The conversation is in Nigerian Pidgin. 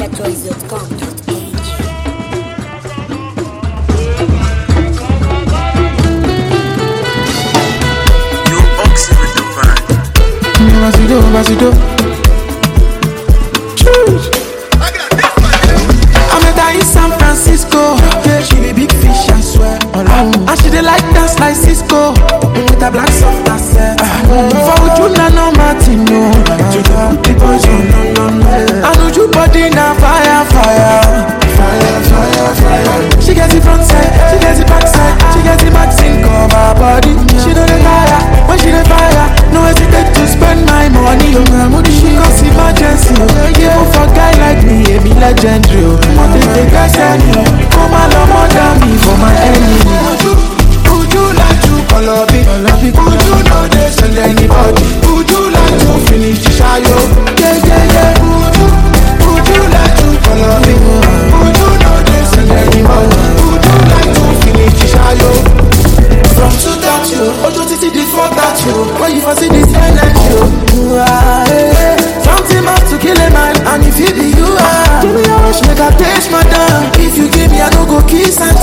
getchoice.com.ng. Basido. I met her in San Francisco. Yeah, she be big fish, I swear. And she dey like dance like Cisco. With a black soft accent. For Ujuna no Martino. The boys no. And Uju body na fire. She gets the front side, she gets the back side, she gets the maxing cover body. She know the fire, when she the fire, no hesitate to spend my money. She cause emergency, even for guy like me, a me legendary. Monte the best enemy, come along more than me for my enemy. Would you like to follow me? Would you know they send anybody? Would you like to finish the shayo? Yeah. Would you like to follow me? Would you know they send anybody? Would you like to finish the shayo? From 2:30, Ojo Titi the 4:30. When you fancy this silent show, something must to kill a man, and if it be you, give me a rush, make a taste, madam. If you give me, I don't go kiss and